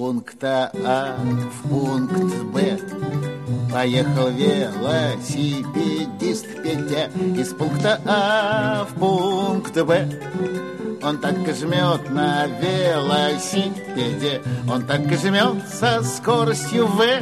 пункта А в пункт Б поехал велосипедист Петя из пункта А в пункт Б. Он так и жмет на велосипеде, он так и жмет со скоростью В.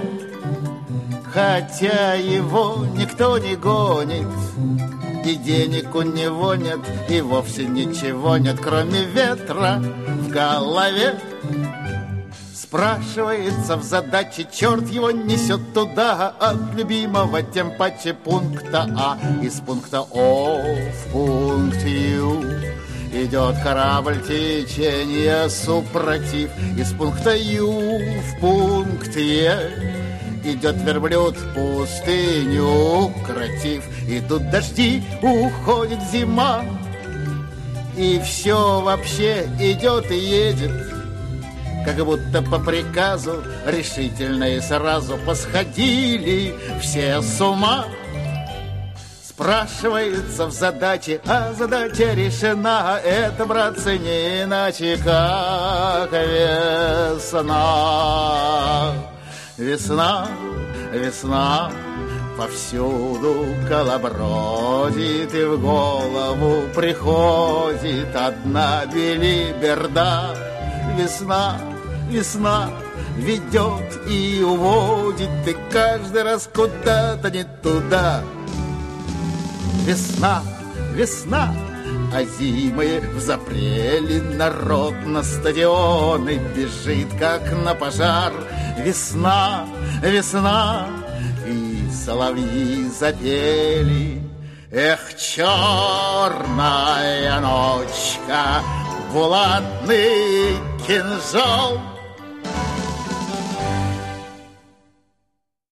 Хотя его никто не гонит, и денег у него нет, и вовсе ничего нет, кроме ветра в голове. Спрашивается в задаче, черт его несет туда, от любимого тем паче пункта А. Из пункта О в пункт Ю идет корабль течения супротив. Из пункта Ю в пункт Е идет верблюд в пустыню укротив. Идут дожди, уходит зима, и все вообще идет и едет, как будто по приказу решительно и сразу посходили все с ума. Спрашивается в задаче, а задача решена. Это, братцы, не иначе, как весна. Весна, весна, повсюду колобродит, и в голову приходит одна белиберда. Весна, весна ведет и уводит, и каждый раз куда-то не туда. Весна, весна, а зимой взапрели народ на стадионы бежит, как на пожар. Весна, весна, и соловьи запели. Эх, черная ночка, булатный кинжал